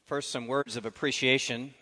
First, some words of appreciation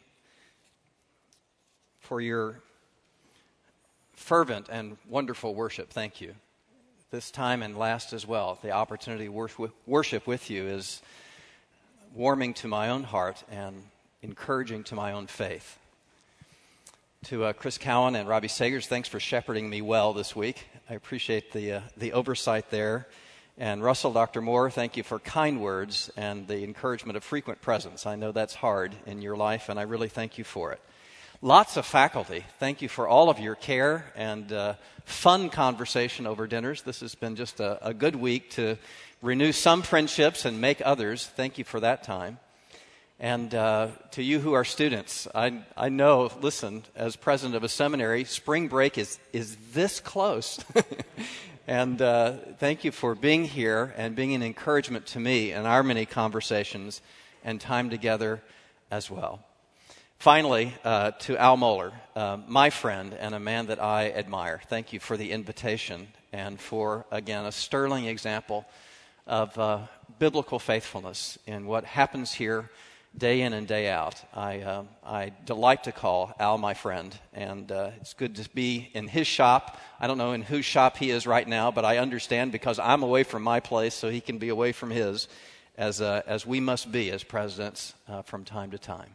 for your fervent and wonderful worship. Thank you. This time and last as well, the opportunity to worship with you is warming to my own heart and encouraging to my own faith. To Chris Cowan and Robbie Sagers, thanks for shepherding me well this week. I appreciate the oversight there. And Russell, Dr. Moore, thank you for kind words and the encouragement of frequent presence. I know that's hard in your life, and I really thank you for it. Lots of faculty, thank you for all of your care and fun conversation over dinners. This has been just a good week to renew some friendships and make others. Thank you for that time. And to you who are students, I know, listen, as president of a seminary, spring break is this close. And thank you for being here and being an encouragement to me in our many conversations and time together as well. Finally, to Al Mohler, my friend and a man that I admire, thank you for the invitation and for, again, a sterling example of biblical faithfulness in what happens here day in and day out. I delight to call Al my friend, and it's good to be in his shop. I don't know in whose shop he is right now, but I understand because I'm away from my place, so he can be away from his, as we must be as presidents from time to time.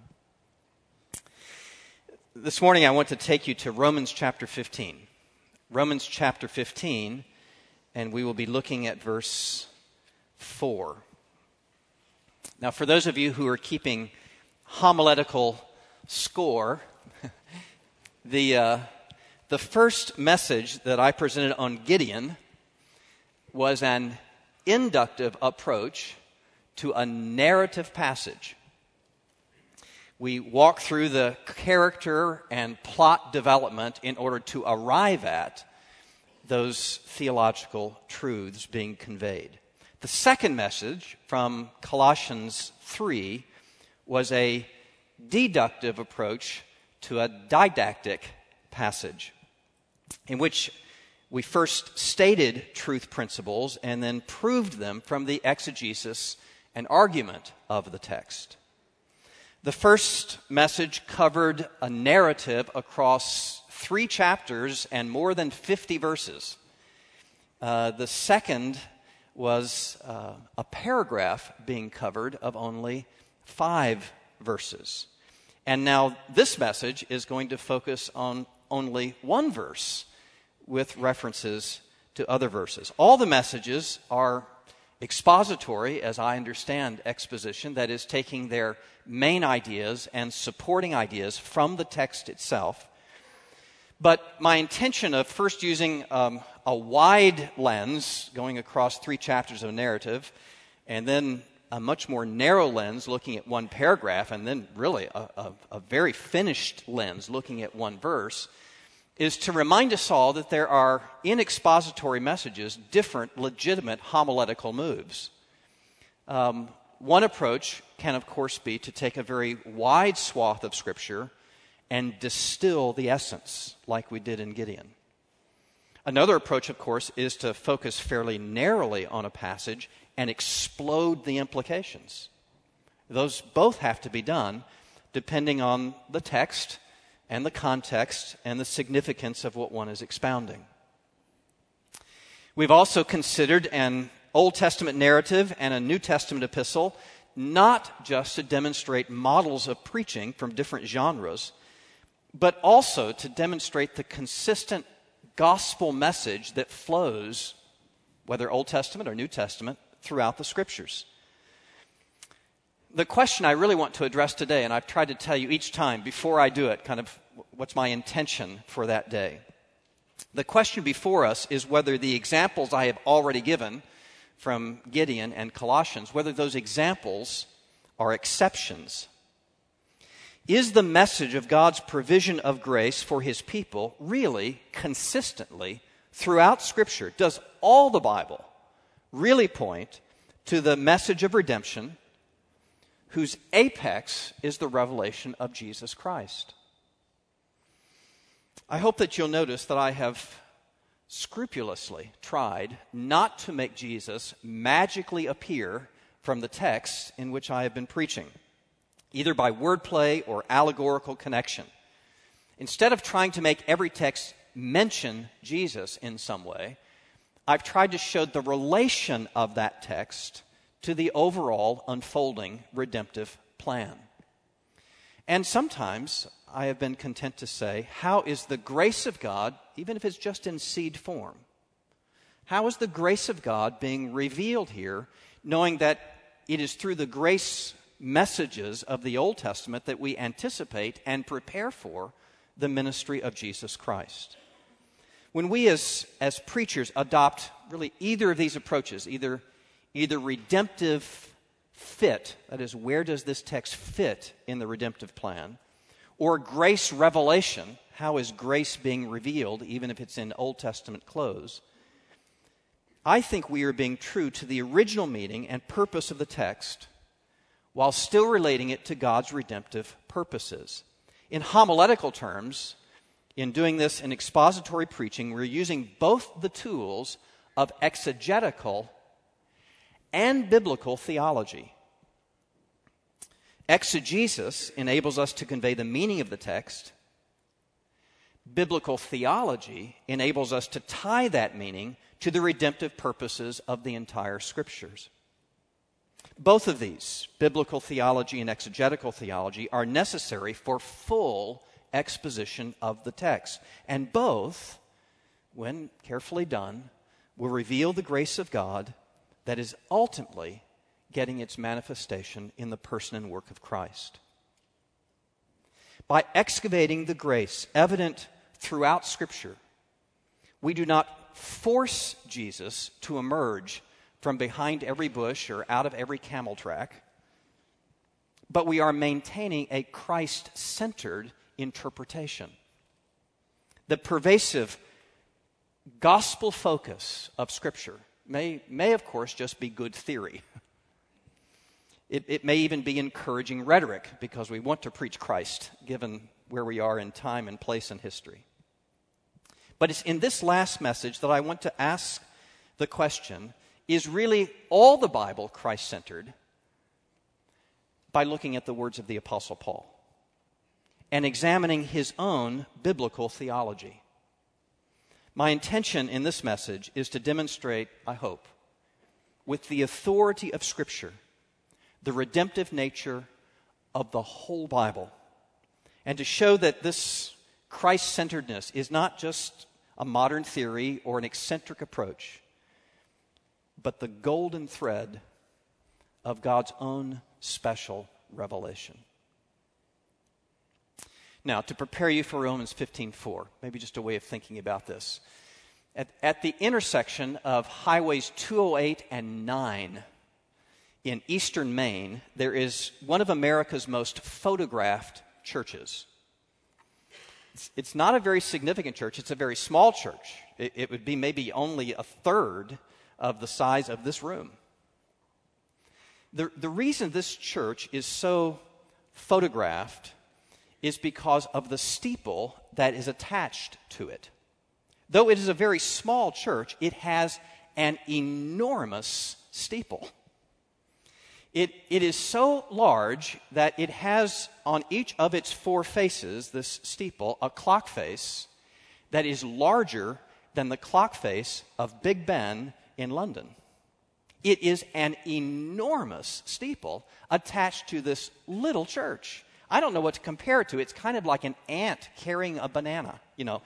This morning I want to take you to Romans chapter 15. Romans chapter 15, and we will be looking at verse 4. Now, for those of you who are keeping homiletical score, the first message that I presented on Gideon was an inductive approach to a narrative passage. We walk through the character and plot development in order to arrive at those theological truths being conveyed. The second message from Colossians 3 was a deductive approach to a didactic passage in which we first stated truth principles and then proved them from the exegesis and argument of the text. The first message covered a narrative across 3 chapters and more than 50 verses. The second was a paragraph being covered of only 5 verses. And now this message is going to focus on only 1 verse with references to other verses. All the messages are expository, as I understand exposition, that is taking their main ideas and supporting ideas from the text itself. But my intention of first using a wide lens, going across 3 chapters of a narrative, and then a much more narrow lens, looking at 1 paragraph, and then really a very finished lens, looking at 1 verse, is to remind us all that there are, in expository messages, different legitimate homiletical moves. One approach can, of course, be to take a very wide swath of Scripture and distill the essence, like we did in Gideon. Another approach, of course, is to focus fairly narrowly on a passage and explode the implications. Those both have to be done depending on the text and the context and the significance of what one is expounding. We've also considered an Old Testament narrative and a New Testament epistle, not just to demonstrate models of preaching from different genres, but also to demonstrate the consistent gospel message that flows, whether Old Testament or New Testament, throughout the Scriptures. The question I really want to address today, and I've tried to tell you each time before I do it, kind of what's my intention for that day. The question before us is whether the examples I have already given from Gideon and Colossians, whether those examples are exceptions. Is the message of God's provision of grace for His people really consistently throughout Scripture? Does all the Bible really point to the message of redemption whose apex is the revelation of Jesus Christ? I hope that you'll notice that I have scrupulously tried not to make Jesus magically appear from the text in which I have been preaching. either by wordplay or allegorical connection. Instead of trying to make every text mention Jesus in some way, I've tried to show the relation of that text to the overall unfolding redemptive plan. And sometimes I have been content to say, how is the grace of God, even if it's just in seed form, how is the grace of God being revealed here, knowing that it is through the grace messages of the Old Testament that we anticipate and prepare for the ministry of Jesus Christ? When we as preachers adopt really either of these approaches, either redemptive fit, that is, where does this text fit in the redemptive plan, or grace revelation, how is grace being revealed, even if it's in Old Testament clothes, I think we are being true to the original meaning and purpose of the text while still relating it to God's redemptive purposes. In homiletical terms, in doing this in expository preaching, we're using both the tools of exegetical and biblical theology. Exegesis enables us to convey the meaning of the text. Biblical theology enables us to tie that meaning to the redemptive purposes of the entire Scriptures. Both of these, biblical theology and exegetical theology, are necessary for full exposition of the text. And both, when carefully done, will reveal the grace of God that is ultimately getting its manifestation in the person and work of Christ. By excavating the grace evident throughout Scripture, we do not force Jesus to emerge from behind every bush or out of every camel track, but we are maintaining a Christ-centered interpretation. The pervasive gospel focus of Scripture may of course just be good theory. It may even be encouraging rhetoric because we want to preach Christ given where we are in time and place in history. But it's in this last message that I want to ask the question, is really all the Bible Christ-centered? By looking at the words of the Apostle Paul and examining his own biblical theology. My intention in this message is to demonstrate, I hope, with the authority of Scripture, the redemptive nature of the whole Bible, and to show that this Christ-centeredness is not just a modern theory or an eccentric approach, but the golden thread of God's own special revelation. Now, to prepare you for Romans 15:4, maybe just a way of thinking about this. At the intersection of highways 208 and 9 in eastern Maine, there is one of America's most photographed churches. It's not a very significant church. It's a very small church. It would be maybe only a third of the size of this room. The reason this church is so photographed is because of the steeple that is attached to it. Though it is a very small church, it has an enormous steeple. It is so large that it has on each of its four faces, this steeple, a clock face that is larger than the clock face of Big Ben in London. It is an enormous steeple attached to this little church. I don't know what to compare it to. It's kind of like an ant carrying a banana,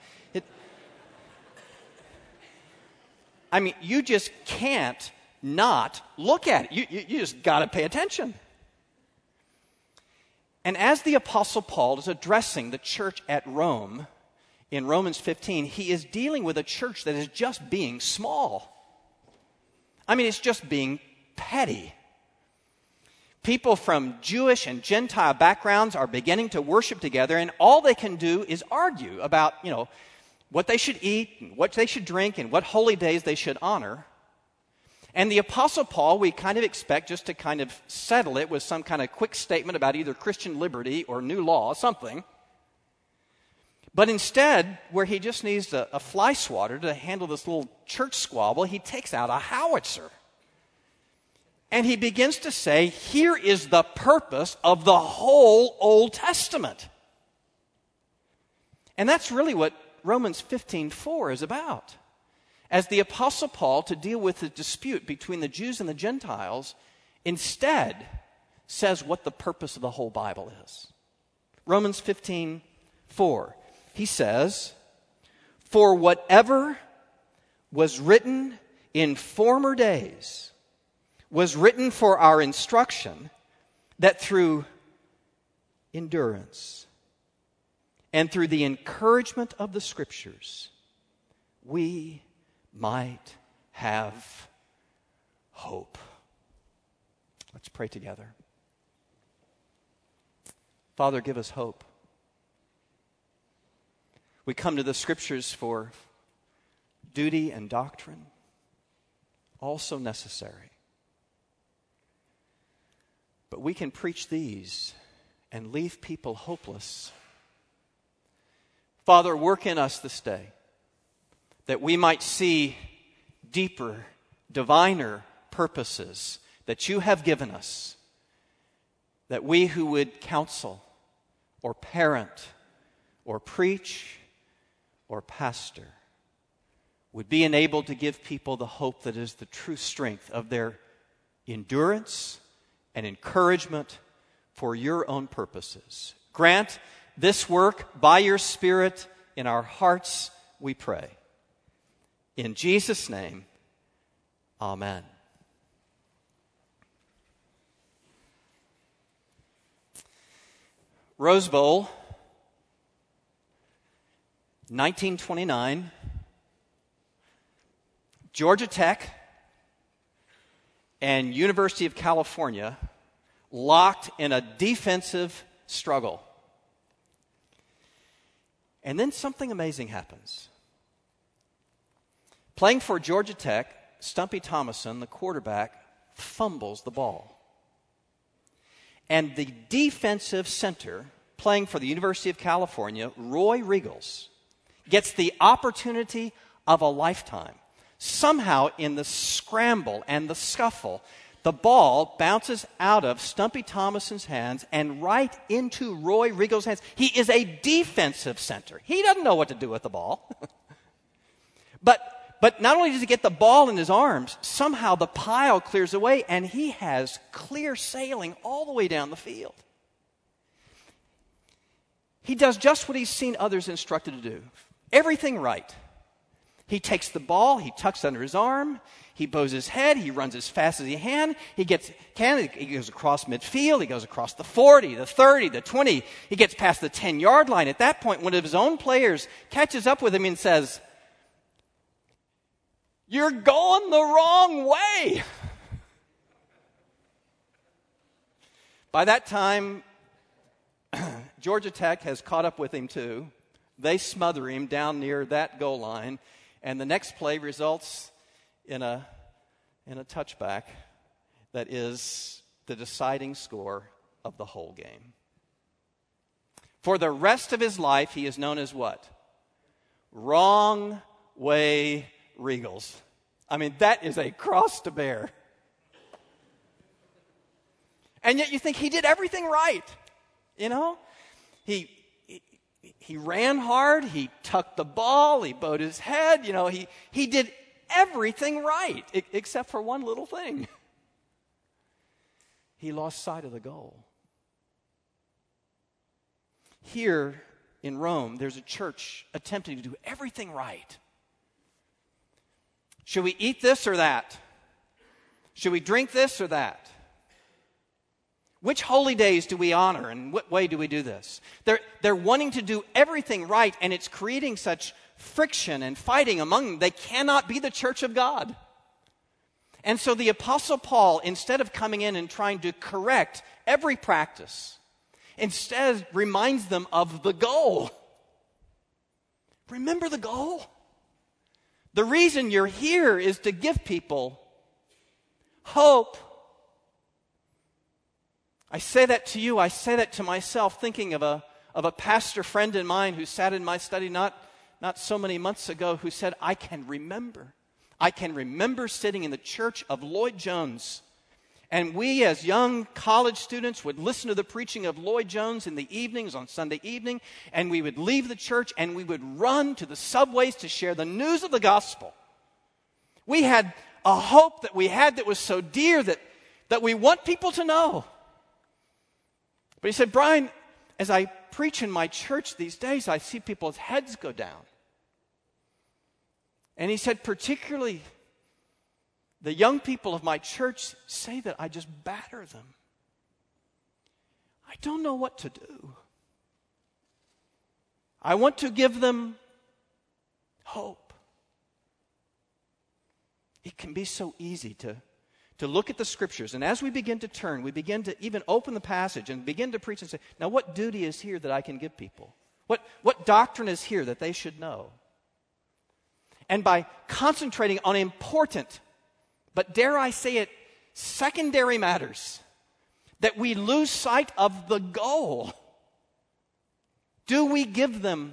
I mean, you just can't not look at it. You just got to pay attention. And as the Apostle Paul is addressing the church at Rome in Romans 15, he is dealing with a church that is just being small. I mean, it's just being petty. People from Jewish and Gentile backgrounds are beginning to worship together, and all they can do is argue about, what they should eat, and what they should drink, and what holy days they should honor. And the Apostle Paul, we kind of expect just to kind of settle it with some kind of quick statement about either Christian liberty or new law, something. But instead, where he just needs a fly swatter to handle this little church squabble, he takes out a howitzer. And he begins to say, here is the purpose of the whole Old Testament. And that's really what Romans 15:4 is about. As the Apostle Paul, to deal with the dispute between the Jews and the Gentiles, instead says what the purpose of the whole Bible is. Romans 15:4. He says, "For whatever was written in former days was written for our instruction, that through endurance and through the encouragement of the Scriptures, we might have hope." Let's pray together. Father, give us hope. We come to the Scriptures for duty and doctrine, also necessary. But we can preach these and leave people hopeless. Father, work in us this day that we might see deeper, diviner purposes that you have given us, that we who would counsel or parent or preach or pastor would be enabled to give people the hope that is the true strength of their endurance and encouragement for your own purposes. Grant this work by your Spirit in our hearts, we pray. In Jesus' name, amen. Rose Bowl, 1929, Georgia Tech and University of California locked in a defensive struggle. And then something amazing happens. Playing for Georgia Tech, Stumpy Thomason, the quarterback, fumbles the ball. And the defensive center, playing for the University of California, Roy Riegels, gets the opportunity of a lifetime. Somehow, in the scramble and the scuffle, the ball bounces out of Stumpy Thomason's hands and right into Roy Riegels' hands. He is a defensive center. He doesn't know what to do with the ball. But not only does he get the ball in his arms, somehow the pile clears away and he has clear sailing all the way down the field. He does just what he's seen others instructed to do. Everything right. He takes the ball, he tucks it under his arm, he bows his head, he runs as fast as he can. He goes across midfield, he goes across the 40, the 30, the 20. He gets past the 10-yard line. At that point, one of his own players catches up with him and says, "You're going the wrong way." By that time, Georgia Tech has caught up with him too. They smother him down near that goal line. And the next play results in a touchback that is the deciding score of the whole game. For the rest of his life, he is known as what? Wrong Way Riegels. I mean, that is a cross to bear. And yet you think he did everything right. You know? He ran hard, he tucked the ball, he bowed his head, he did everything right, except for one little thing. He lost sight of the goal. Here in Rome, there's a church attempting to do everything right. Should we eat this or that? Should we drink this or that? Which holy days do we honor, and what way do we do this? They're wanting to do everything right, and it's creating such friction and fighting among them. They cannot be the church of God. And so the Apostle Paul, instead of coming in and trying to correct every practice, instead reminds them of the goal. Remember the goal? The reason you're here is to give people hope. I say that to you, I say that to myself, thinking of a pastor friend of mine who sat in my study not so many months ago, who said, I can remember sitting in the church of Lloyd Jones And we as young college students would listen to the preaching of Lloyd Jones in the evenings on Sunday evening, and we would leave the church and we would run to the subways to share the news of the gospel. We had a hope that we had that was so dear that we want people to know. But he said, Brian, as I preach in my church these days, I see people's heads go down. And he said, particularly, the young people of my church say that I just batter them. I don't know what to do. I want to give them hope. It can be so easy to look at the Scriptures, and as we begin to turn, we begin to even open the passage and begin to preach and say, now what duty is here that I can give people? What doctrine is here that they should know? And by concentrating on important, but dare I say it, secondary matters, that we lose sight of the goal. Do we give them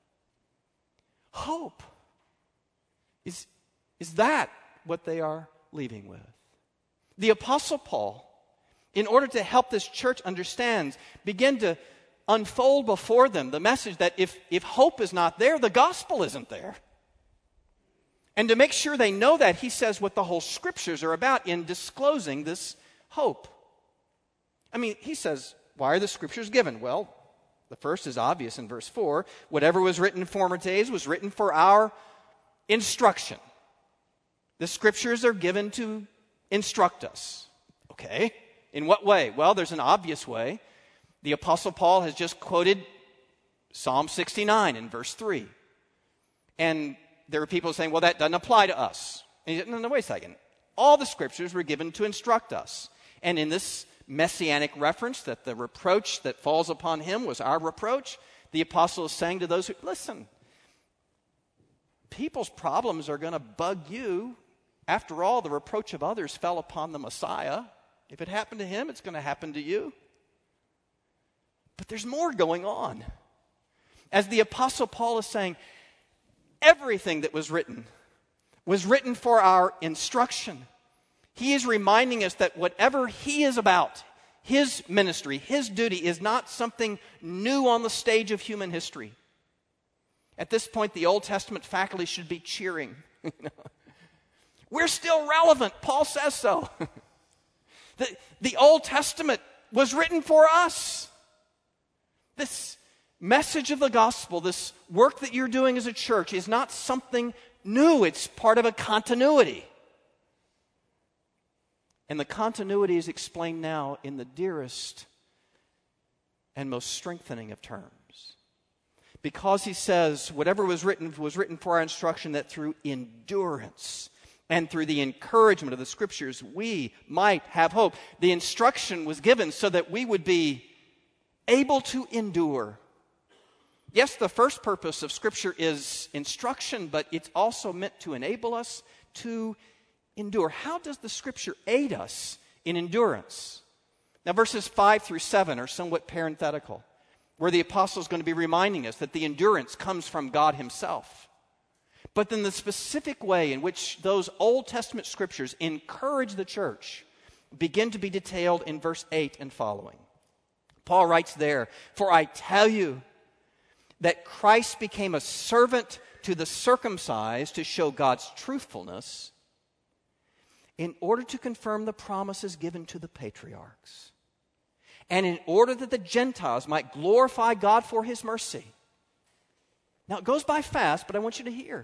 hope? Is that what they are leaving with? The Apostle Paul, in order to help this church understand, began to unfold before them the message that if hope is not there, the gospel isn't there. And to make sure they know that, he says what the whole Scriptures are about in disclosing this hope. I mean, he says, why are the Scriptures given? Well, the first is obvious in verse 4. Whatever was written in former days was written for our instruction. The Scriptures are given to instruct us. Okay, in what way? Well, there's an obvious way. The Apostle Paul has just quoted Psalm 69 in verse 3. And there are people saying, well, that doesn't apply to us. And he said, no, wait a second. All the Scriptures were given to instruct us. And in this messianic reference that the reproach that falls upon him was our reproach, the apostle is saying to those who, listen, people's problems are going to bug you. After all, the reproach of others fell upon the Messiah. If it happened to him, it's going to happen to you. But there's more going on. As the Apostle Paul is saying, everything that was written for our instruction. He is reminding us that whatever he is about, his ministry, his duty, is not something new on the stage of human history. At this point, the Old Testament faculty should be cheering. We're still relevant. Paul says so. The Old Testament was written for us. This message of the gospel, this work that you're doing as a church, is not something new. It's part of a continuity. And the continuity is explained now in the dearest and most strengthening of terms. Because he says, whatever was written for our instruction, that through endurance and through the encouragement of the Scriptures, we might have hope. The instruction was given so that we would be able to endure. Yes, the first purpose of Scripture is instruction, but it's also meant to enable us to endure. How does the Scripture aid us in endurance? Now, verses 5 through 7 are somewhat parenthetical, where the apostle is going to be reminding us that the endurance comes from God himself. But then the specific way in which those Old Testament Scriptures encourage the church begin to be detailed in verse 8 and following. Paul writes there, "For I tell you that Christ became a servant to the circumcised to show God's truthfulness, in order to confirm the promises given to the patriarchs, and in order that the Gentiles might glorify God for his mercy." Now, it goes by fast, but I want you to hear.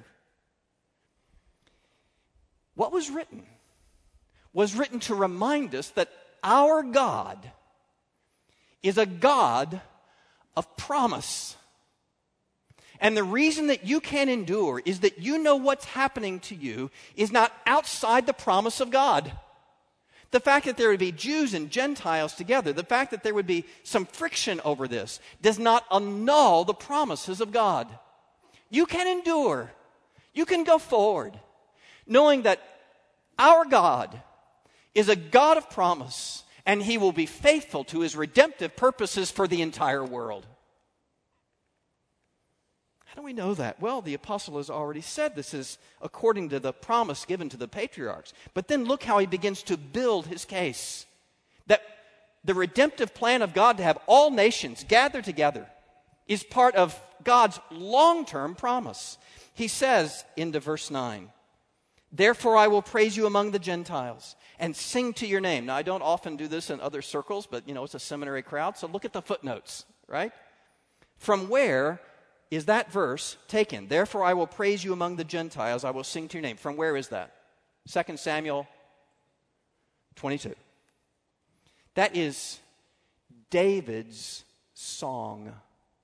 What was written to remind us that our God is a God of promise. And the reason that you can endure is that you know what's happening to you is not outside the promise of God. The fact that there would be Jews and Gentiles together, the fact that there would be some friction over this, does not annul the promises of God. You can endure. You can go forward, knowing that our God is a God of promise, and he will be faithful to his redemptive purposes for the entire world. How do we know that? Well, the apostle has already said this is according to the promise given to the patriarchs. But then look how he begins to build his case. That the redemptive plan of God to have all nations gather together is part of God's long-term promise. He says into verse 9, "Therefore I will praise you among the Gentiles and sing to your name." Now, I don't often do this in other circles, but, it's a seminary crowd, so look at the footnotes, right? From where is that verse taken? "Therefore I will praise you among the Gentiles, I will sing to your name." From where is that? 2 Samuel 22. That is David's song.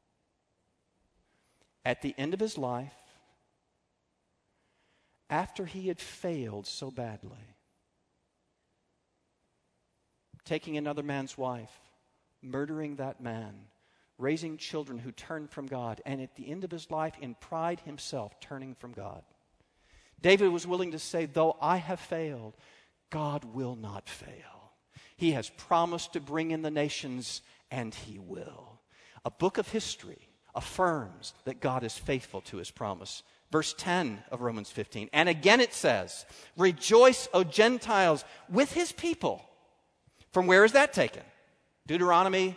At the end of his life, after he had failed so badly, taking another man's wife, murdering that man, raising children who turned from God, and at the end of his life, in pride himself, turning from God, David was willing to say, "Though I have failed, God will not fail. He has promised to bring in the nations, and he will." A book of history affirms that God is faithful to his promise. Verse 10 of Romans 15. And again it says, "Rejoice, O Gentiles, with his people." From where is that taken? Deuteronomy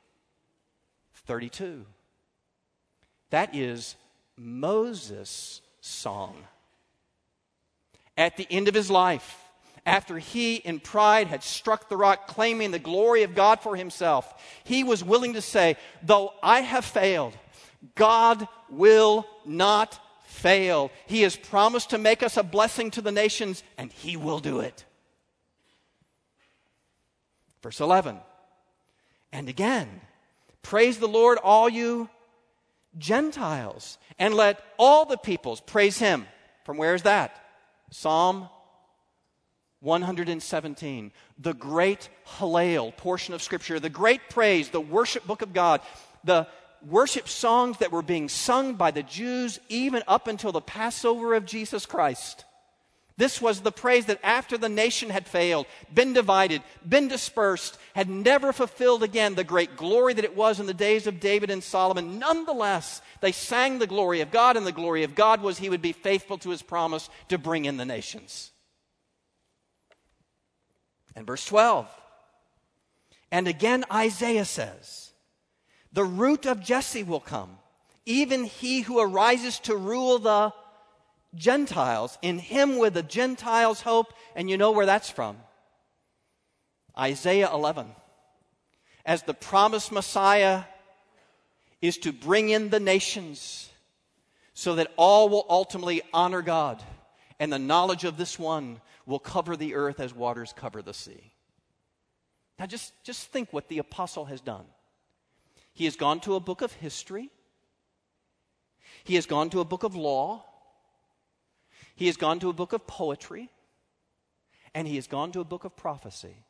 32. That is Moses' song. At the end of his life, after he in pride had struck the rock, claiming the glory of God for himself, he was willing to say, "Though I have failed, God will not fail. He has promised to make us a blessing to the nations, and he will do it." Verse 11. "And again, praise the Lord, all you Gentiles, and let all the peoples praise him." From where is that? Psalm 117, the great Hallel portion of Scripture, the great praise, the worship book of God, the worship songs that were being sung by the Jews even up until the Passover of Jesus Christ. This was the praise that after the nation had failed, been divided, been dispersed, had never fulfilled again the great glory that it was in the days of David and Solomon. Nonetheless, they sang the glory of God, and the glory of God was he would be faithful to his promise to bring in the nations. And verse 12. "And again Isaiah says, 'The root of Jesse will come, even he who arises to rule the Gentiles. In him will the Gentiles hope.'" And you know where that's from. Isaiah 11. As the promised Messiah is to bring in the nations so that all will ultimately honor God, and the knowledge of this one will cover the earth as waters cover the sea. Now just think what the apostle has done. He has gone to a book of history. He has gone to a book of law. He has gone to a book of poetry. And he has gone to a book of prophecy.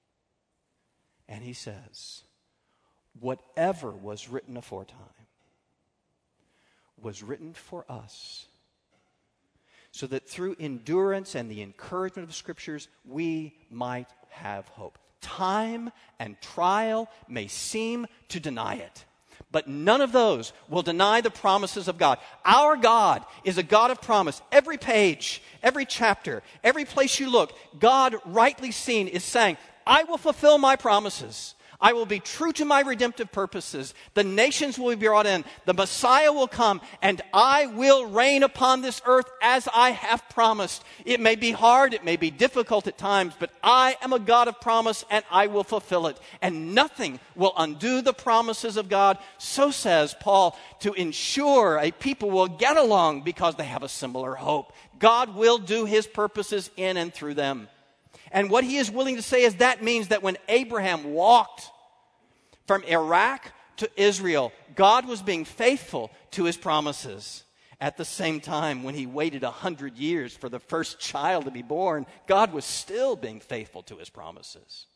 And he says, whatever was written aforetime was written for us, so that through endurance and the encouragement of the Scriptures, we might have hope. Time and trial may seem to deny it, but none of those will deny the promises of God. Our God is a God of promise. Every page, every chapter, every place you look, God, rightly seen, is saying, "I will fulfill my promises. I will be true to my redemptive purposes. The nations will be brought in. The Messiah will come, and I will reign upon this earth as I have promised." It may be hard, it may be difficult at times, but I am a God of promise, and I will fulfill it. And nothing will undo the promises of God, so says Paul, to ensure a people will get along because they have a similar hope. God will do his purposes in and through them. And what he is willing to say is that means that when Abraham walked from Iraq to Israel, God was being faithful to his promises. At the same time, when he waited 100 years for the first child to be born, God was still being faithful to his promises.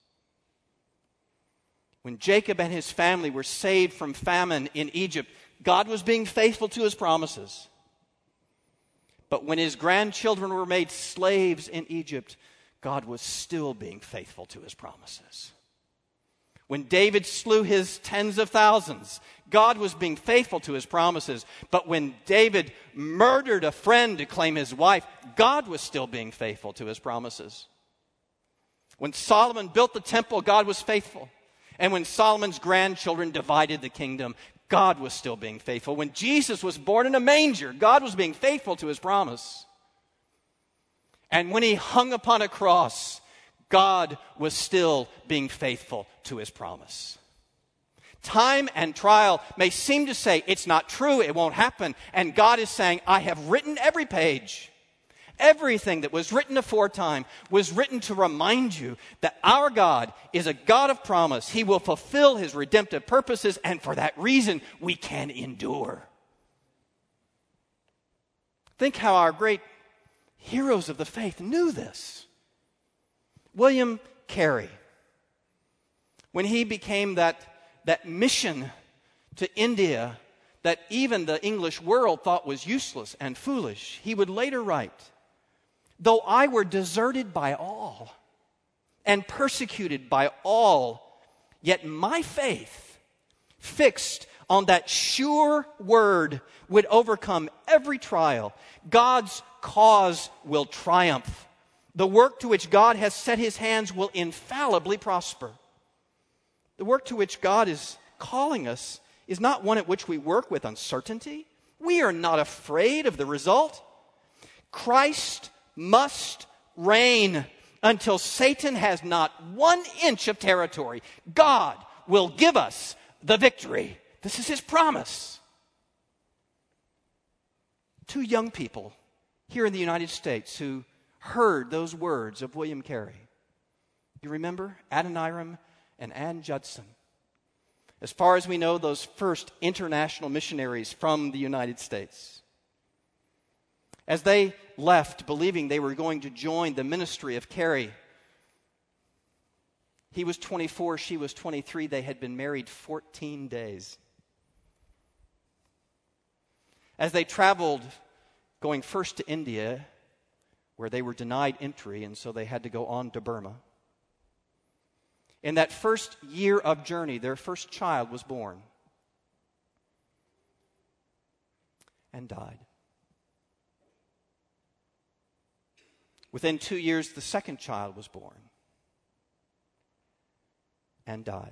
When Jacob and his family were saved from famine in Egypt, God was being faithful to his promises. But when his grandchildren were made slaves in Egypt, God was still being faithful to his promises. When David slew his tens of thousands, God was being faithful to his promises. But when David murdered a friend to claim his wife, God was still being faithful to his promises. When Solomon built the temple, God was faithful. And when Solomon's grandchildren divided the kingdom, God was still being faithful. When Jesus was born in a manger, God was being faithful to his promise. And when he hung upon a cross, God was still being faithful to his promise. Time and trial may seem to say, it's not true, it won't happen. And God is saying, I have written every page. Everything that was written aforetime was written to remind you that our God is a God of promise. He will fulfill his redemptive purposes, and for that reason, we can endure. Think how our great heroes of the faith knew this. William Carey, when he became that mission to India that even the English world thought was useless and foolish, he would later write, though I were deserted by all and persecuted by all, yet my faith, fixed on that sure word, would overcome every trial. God's cause will triumph. The work to which God has set his hands will infallibly prosper. The work to which God is calling us is not one at which we work with uncertainty. We are not afraid of the result. Christ must reign until Satan has not 1 inch of territory. God will give us the victory. This is his promise. 2 young people here in the United States who heard those words of William Carey. You remember? Adoniram and Ann Judson. As far as we know, those first international missionaries from the United States. As they left, believing they were going to join the ministry of Carey, he was 24, she was 23. They had been married 14 days. As they traveled, going first to India, where they were denied entry, and so they had to go on to Burma. In that first year of journey, their first child was born and died. Within 2 years, the second child was born and died.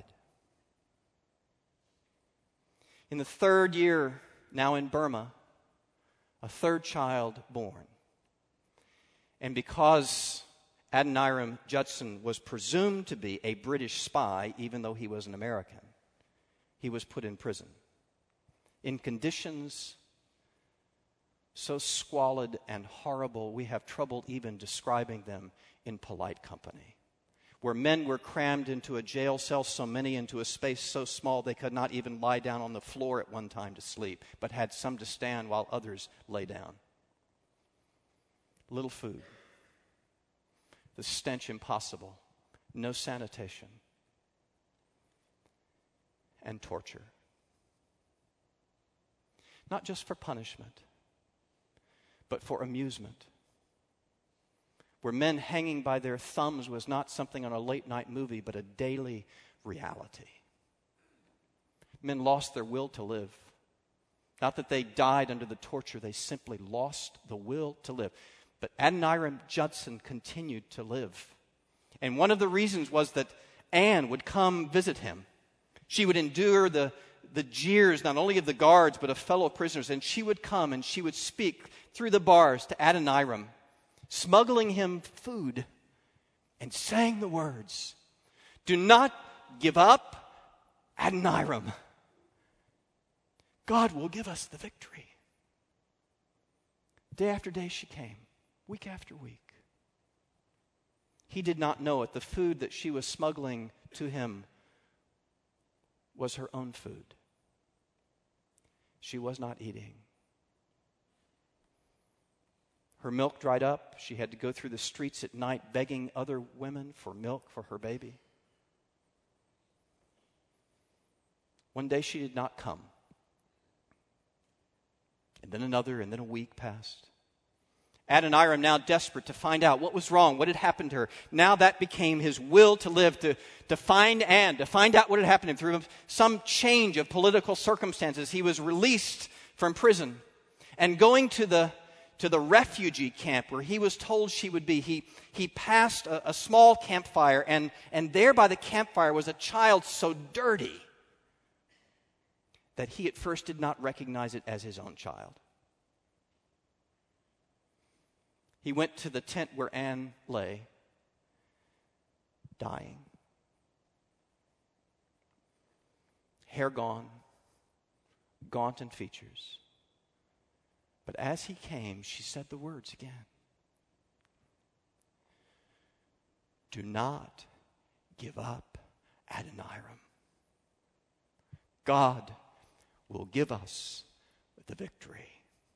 In the 3rd year, now in Burma, a 3rd child born. And because Adoniram Judson was presumed to be a British spy, even though he was an American, he was put in prison in conditions so squalid and horrible we have trouble even describing them in polite company, where men were crammed into a jail cell, so many into a space so small they could not even lie down on the floor at one time to sleep, but had some to stand while others lay down. Little food. The stench impossible. No sanitation. And torture. Not just for punishment, but for amusement. Where men hanging by their thumbs was not something on a late night movie, but a daily reality. Men lost their will to live. Not that they died under the torture, they simply lost the will to live. But Adoniram Judson continued to live. And one of the reasons was that Anne would come visit him. She would endure the jeers not only of the guards but of fellow prisoners. And she would come and she would speak through the bars to Adoniram, smuggling him food and saying the words, "Do not give up, Adoniram. God will give us the victory." Day after day she came. Week after week. He did not know it. The food that she was smuggling to him was her own food. She was not eating. Her milk dried up. She had to go through the streets at night begging other women for milk for her baby. One day she did not come. And then another, and then a week passed. Adoniram, now desperate to find out what was wrong, what had happened to her. Now that became his will to live, to find out what had happened to him. Through some change of political circumstances, he was released from prison. And going to the refugee camp where he was told she would be, he passed a small campfire, and there by the campfire was a child so dirty that he at first did not recognize it as his own child. He went to the tent where Anne lay, dying. Hair gone, gaunt in features. But as he came, she said the words again. Do not give up Adoniram. God will give us the victory.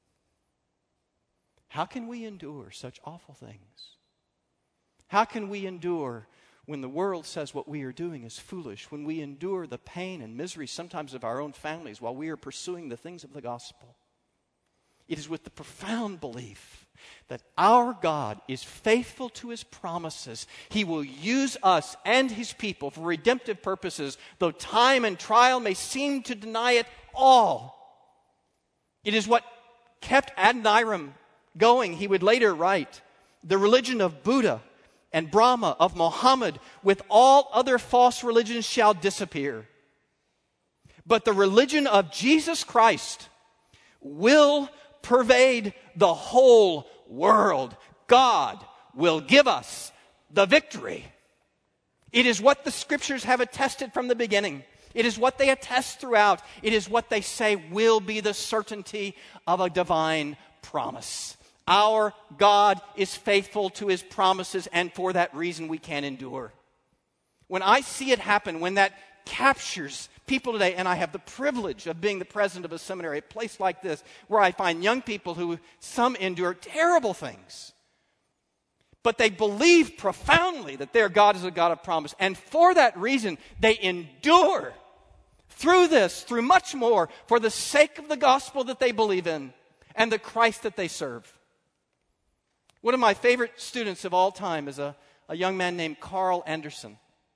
How can we endure such awful things? How can we endure when the world says what we are doing is foolish, when we endure the pain and misery sometimes of our own families while we are pursuing the things of the gospel? It is with the profound belief that our God is faithful to his promises. He will use us and his people for redemptive purposes, though time and trial may seem to deny it all. It is what kept Adoniram going. He would later write, the religion of Buddha and Brahma, of Muhammad, with all other false religions shall disappear. But the religion of Jesus Christ will pervade the whole world. God will give us the victory. It is what the scriptures have attested from the beginning. It is what they attest throughout. It is what they say will be the certainty of a divine promise. Our God is faithful to his promises, and for that reason we can endure. When I see it happen, when that captures people today, and I have the privilege of being the president of a seminary, a place like this, where I find young people who some endure terrible things, but they believe profoundly that their God is a God of promise, and for that reason they endure through this, through much more, for the sake of the gospel that they believe in and the Christ that they serve. One of my favorite students of all time is a young man named Carl Anderson.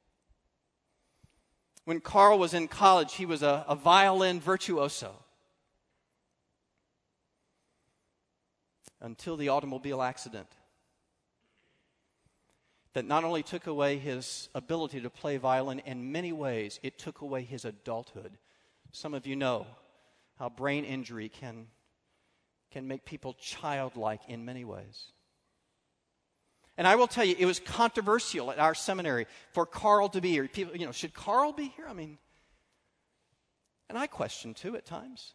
When Carl was in college, he was a violin virtuoso. Until the automobile accident that not only took away his ability to play violin, in many ways, it took away his adulthood. Some of you know how brain injury can make people childlike in many ways. And I will tell you, it was controversial at our seminary for Carl to be here. People, should Carl be here? And I question too at times.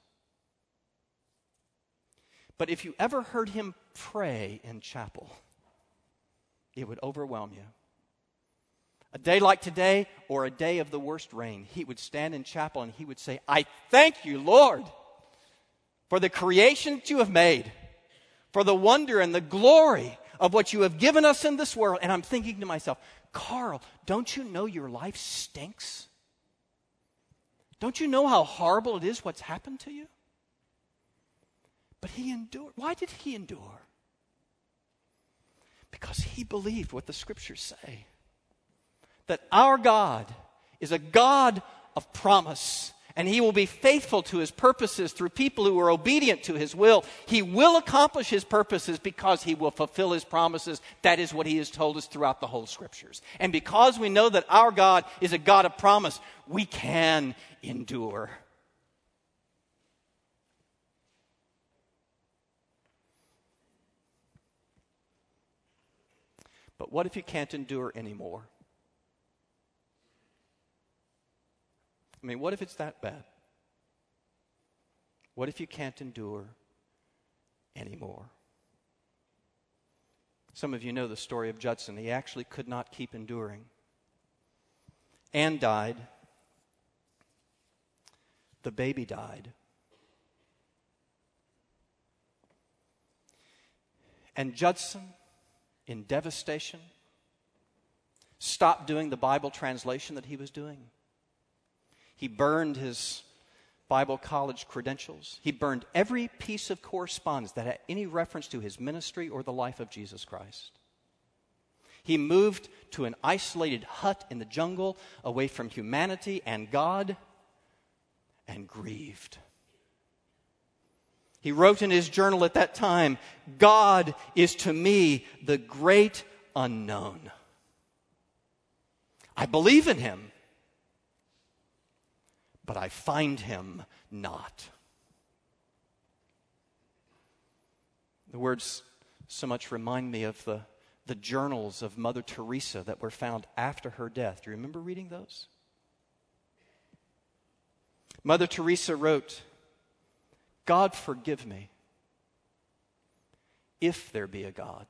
But if you ever heard him pray in chapel, it would overwhelm you. A day like today, or a day of the worst rain, he would stand in chapel and he would say, I thank you, Lord, for the creation that you have made, for the wonder and the glory of what you have given us in this world. And I'm thinking to myself, Carl, don't you know your life stinks? Don't you know how horrible it is what's happened to you? But he endured. Why did he endure? Because he believed what the scriptures say. That our God is a God of promise. And he will be faithful to his purposes through people who are obedient to his will. He will accomplish his purposes because he will fulfill his promises. That is what he has told us throughout the whole scriptures. And because we know that our God is a God of promise, we can endure. But what if you can't endure anymore? What if it's that bad? What if you can't endure anymore? Some of you know the story of Judson. He actually could not keep enduring. Anne died. The baby died. And Judson, in devastation, stopped doing the Bible translation that he was doing. He burned his Bible college credentials. He burned every piece of correspondence that had any reference to his ministry or the life of Jesus Christ. He moved to an isolated hut in the jungle, away from humanity and God, and grieved. He wrote in his journal at that time, "God is to me the great unknown. I believe in him, but I find him not." The words so much remind me of the journals of Mother Teresa that were found after her death. Do you remember reading those? Mother Teresa wrote, "God forgive me, if there be a God.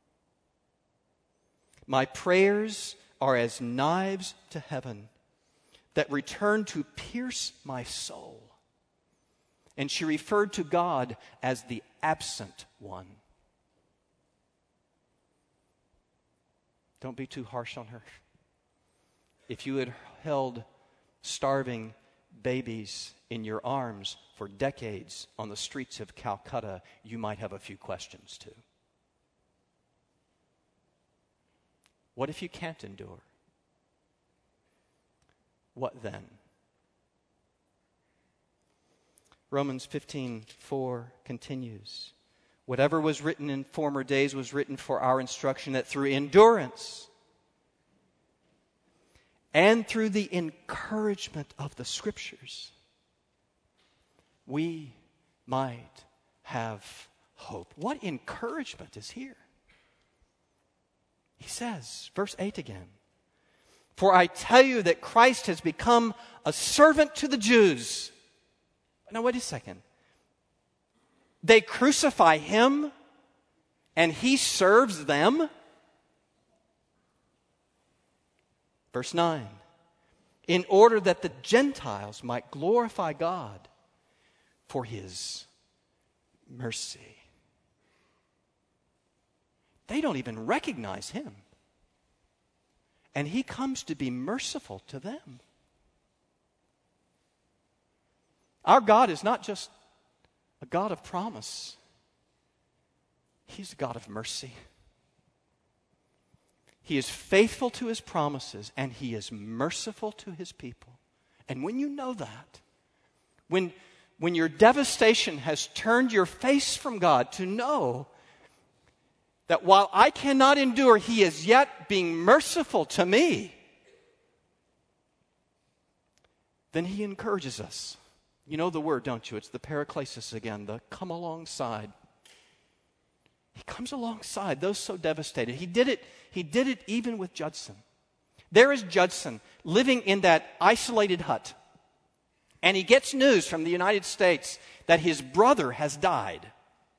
My prayers are as knives to heaven that return to pierce my soul." And she referred to God as the absent one. Don't be too harsh on her. If you had held starving babies in your arms for decades on the streets of Calcutta, you might have a few questions too. What if you can't endure? What then? Romans 15:4 continues. Whatever was written in former days was written for our instruction, that through endurance and through the encouragement of the Scriptures, we might have hope. What encouragement is here? He says, verse 8 again, "For I tell you that Christ has become a servant to the Jews." Now wait a second. They crucify him and he serves them? Verse 9, "In order that the Gentiles might glorify God for his mercy." They don't even recognize him. And he comes to be merciful to them. Our God is not just a God of promise. He's a God of mercy. He is faithful to his promises, and he is merciful to his people. And when you know that, when your devastation has turned your face from God, to know that while I cannot endure, he is yet being merciful to me, then he encourages us. You know the word, don't you? It's the paraklesis again, the come alongside. He comes alongside those so devastated. He did it even with Judson. There is Judson living in that isolated hut. And he gets news from the United States that his brother has died.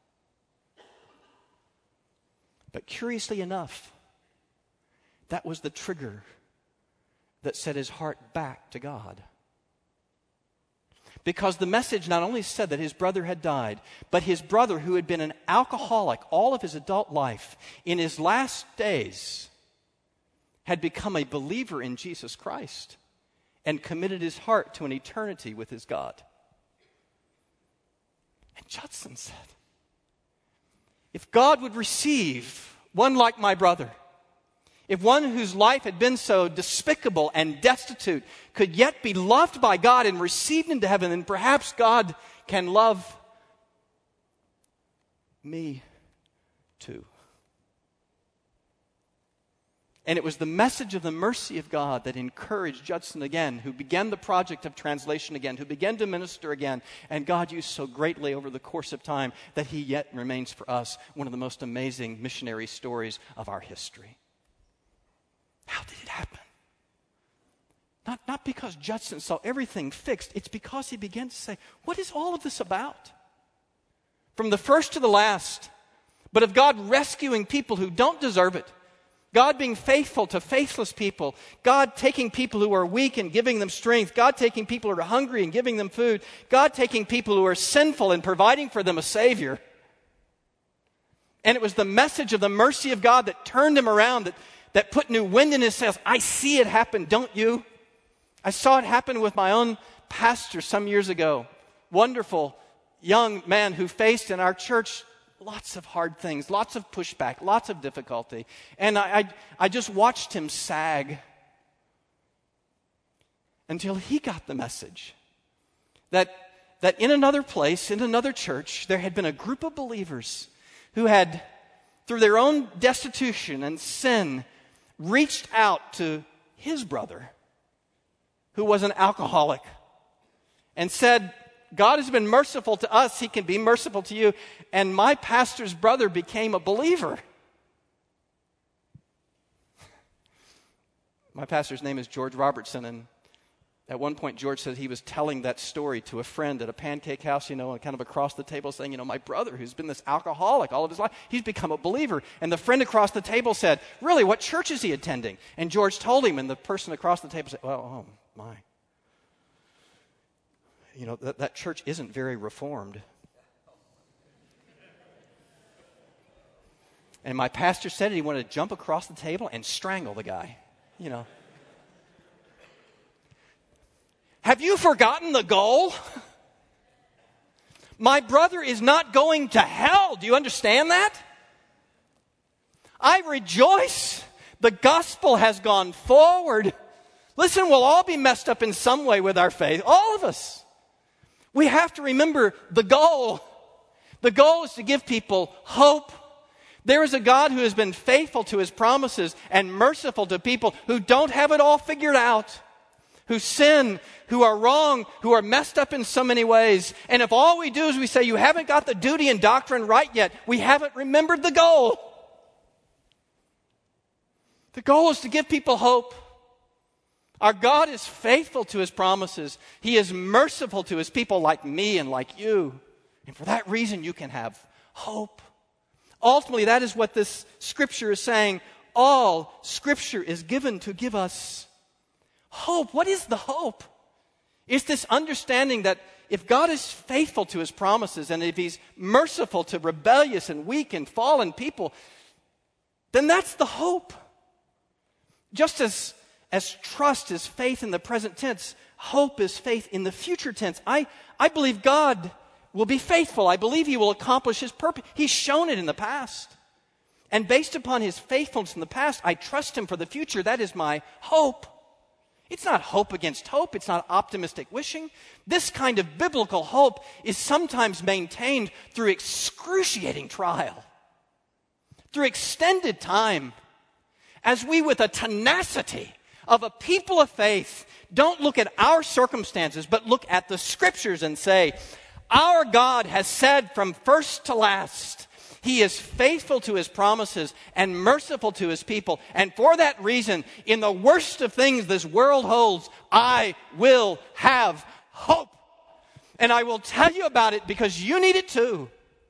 But curiously enough, that was the trigger that set his heart back to God. Because the message not only said that his brother had died, but his brother, who had been an alcoholic all of his adult life, in his last days had become a believer in Jesus Christ and committed his heart to an eternity with his God. And Judson said, if God would receive one like my brother, if one whose life had been so despicable and destitute could yet be loved by God and received into heaven, then perhaps God can love me too. And it was the message of the mercy of God that encouraged Judson again, who began the project of translation again, who began to minister again. And God used so greatly over the course of time that he yet remains for us one of the most amazing missionary stories of our history. How did it happen? Not because Judson saw everything fixed. It's because he began to say, what is all of this about? From the first to the last, but of God rescuing people who don't deserve it. God being faithful to faithless people. God taking people who are weak and giving them strength. God taking people who are hungry and giving them food. God taking people who are sinful and providing for them a Savior. And it was the message of the mercy of God that turned him around, that put new wind in his sails. I see it happen, don't you? I saw it happen with my own pastor some years ago, wonderful young man who faced in our church lots of hard things, lots of pushback, lots of difficulty. And I just watched him sag until he got the message that in another place, in another church, there had been a group of believers who had, through their own destitution and sin, reached out to his brother, who was an alcoholic, and said, God has been merciful to us, he can be merciful to you. And my pastor's brother became a believer. My pastor's name is George Robertson, and at one point George said he was telling that story to a friend at a pancake house, and kind of across the table saying, my brother who's been this alcoholic all of his life, he's become a believer. And the friend across the table said, really, what church is he attending? And George told him, and the person across the table said, well, oh my. That church isn't very reformed. And my pastor said he wanted to jump across the table and strangle the guy. Have you forgotten the goal? My brother is not going to hell. Do you understand that? I rejoice. The gospel has gone forward. Listen, we'll all be messed up in some way with our faith. All of us. We have to remember the goal. The goal is to give people hope. There is a God who has been faithful to his promises and merciful to people who don't have it all figured out, who sin, who are wrong, who are messed up in so many ways. And if all we do is we say, you haven't got the duty and doctrine right yet, we haven't remembered the goal. The goal is to give people hope. Our God is faithful to his promises. He is merciful to his people like me and like you. And for that reason, you can have hope. Ultimately, that is what this scripture is saying. All scripture is given to give us hope. What is the hope? It's this understanding that if God is faithful to his promises and if he's merciful to rebellious and weak and fallen people, then that's the hope. Just as trust is faith in the present tense, hope is faith in the future tense. I believe God will be faithful. I believe he will accomplish his purpose. He's shown it in the past. And based upon his faithfulness in the past, I trust him for the future. That is my hope. It's not hope against hope. It's not optimistic wishing. This kind of biblical hope is sometimes maintained through excruciating trial, through extended time, as we with a tenacity of a people of faith don't look at our circumstances, but look at the scriptures and say, our God has said from first to last, he is faithful to his promises and merciful to his people. And for that reason, in the worst of things this world holds, I will have hope. And I will tell you about it because you need it too.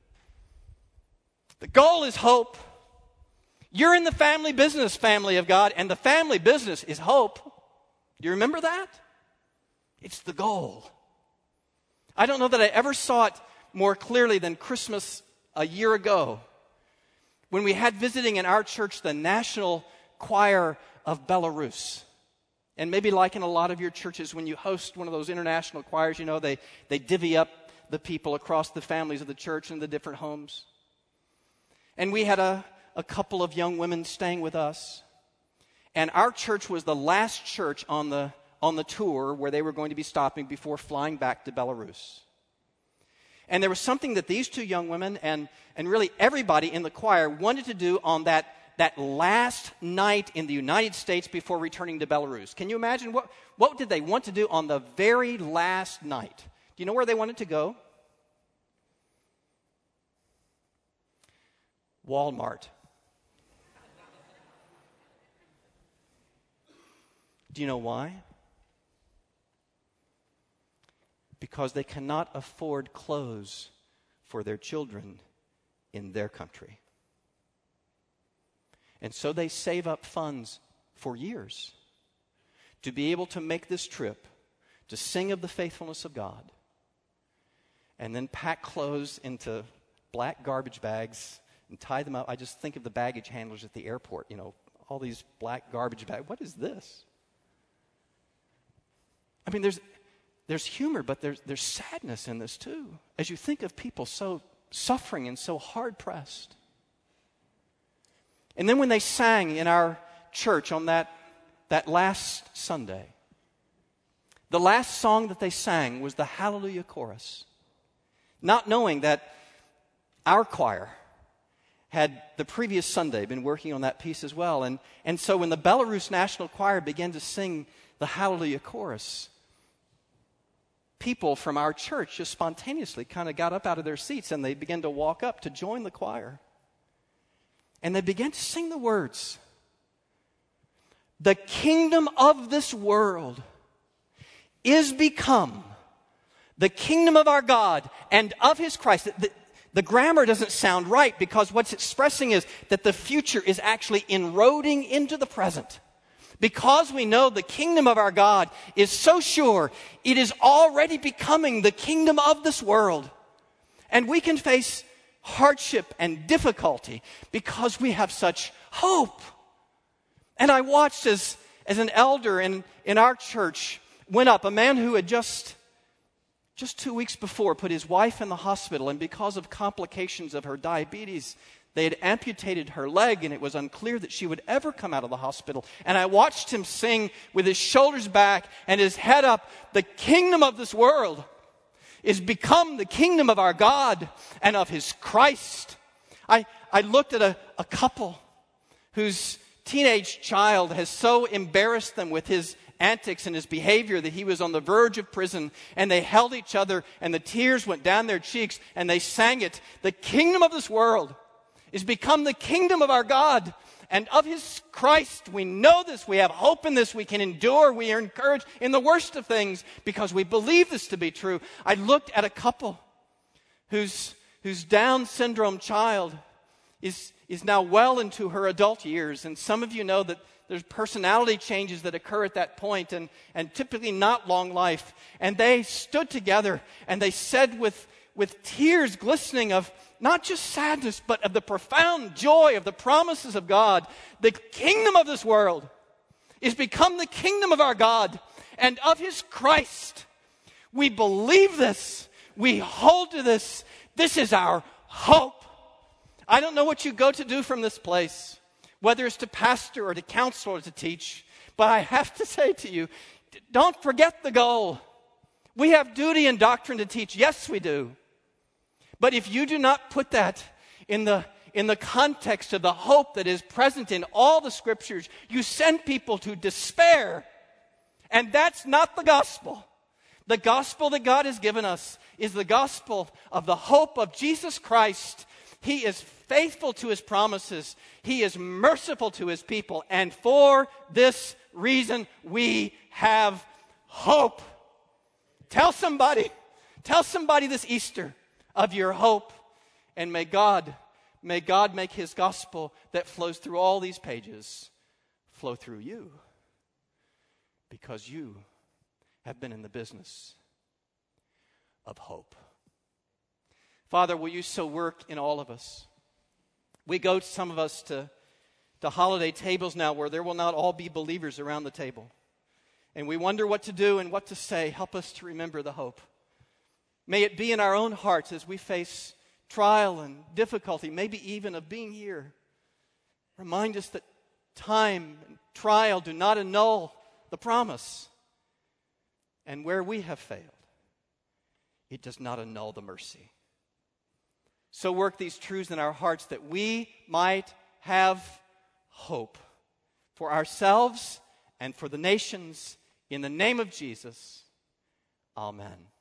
The goal is hope. You're in the family business, family of God, and the family business is hope. Do you remember that? It's the goal. I don't know that I ever saw it more clearly than Christmas a year ago when we had visiting in our church the National Choir of Belarus. And maybe like in a lot of your churches, when you host one of those international choirs, they divvy up the people across the families of the church in the different homes. And we had a couple of young women staying with us. And our church was the last church on the tour where they were going to be stopping before flying back to Belarus. And there was something that these two young women and really everybody in the choir wanted to do on that last night in the United States before returning to Belarus. Can you imagine what did they want to do on the very last night? Do you know where they wanted to go? Walmart. Do you know why? Because they cannot afford clothes for their children in their country. And so they save up funds for years to be able to make this trip, to sing of the faithfulness of God, and then pack clothes into black garbage bags and tie them up. I just think of the baggage handlers at the airport, all these black garbage bags. What is this? I mean, there's there's humor, but there's sadness in this too. As you think of people so suffering and so hard-pressed. And then when they sang in our church on that last Sunday, the last song that they sang was the Hallelujah Chorus. Not knowing that our choir had the previous Sunday been working on that piece as well. And so when the Belarus National Choir began to sing the Hallelujah Chorus, people from our church just spontaneously kind of got up out of their seats and they began to walk up to join the choir. And they began to sing the words, "The kingdom of this world is become the kingdom of our God and of His Christ." The grammar doesn't sound right because what's expressing is that the future is actually inroding into the present. Because we know the kingdom of our God is so sure, it is already becoming the kingdom of this world. And we can face hardship and difficulty because we have such hope. And I watched as an elder in our church went up, a man who had just 2 weeks before put his wife in the hospital, and because of complications of her diabetes, they had amputated her leg, and it was unclear that she would ever come out of the hospital. And I watched him sing with his shoulders back and his head up, "The kingdom of this world is become the kingdom of our God and of His Christ." I looked at a couple whose teenage child has so embarrassed them with his antics and his behavior that he was on the verge of prison, and they held each other and the tears went down their cheeks and they sang it. "The kingdom of this world is become the kingdom of our God and of His Christ." We know this. We have hope in this. We can endure. We are encouraged in the worst of things because we believe this to be true. I looked at a couple whose Down syndrome child is now well into her adult years. And some of you know that there's personality changes that occur at that point and typically not long life. And they stood together and they said with tears glistening of not just sadness, but of the profound joy of the promises of God, "The kingdom of this world is become the kingdom of our God and of His Christ." We believe this. We hold to this. This is our hope. I don't know what you go to do from this place, whether it's to pastor or to counsel or to teach, but I have to say to you, don't forget the goal. We have duty and doctrine to teach. Yes, we do. But if you do not put that in the context of the hope that is present in all the Scriptures, you send people to despair. And that's not the gospel. The gospel that God has given us is the gospel of the hope of Jesus Christ. He is faithful to His promises. He is merciful to His people. And for this reason, we have hope. Tell somebody this Easter of your hope. And may God make His gospel that flows through all these pages flow through you. Because you have been in the business of hope. Father, will You so work in all of us? We go, some of us, to holiday tables now where there will not all be believers around the table. And we wonder what to do and what to say. Help us to remember the hope. May it be in our own hearts as we face trial and difficulty, maybe even of being here. Remind us that time and trial do not annul the promise. And where we have failed, it does not annul the mercy. So work these truths in our hearts that we might have hope for ourselves and for the nations. In the name of Jesus, amen.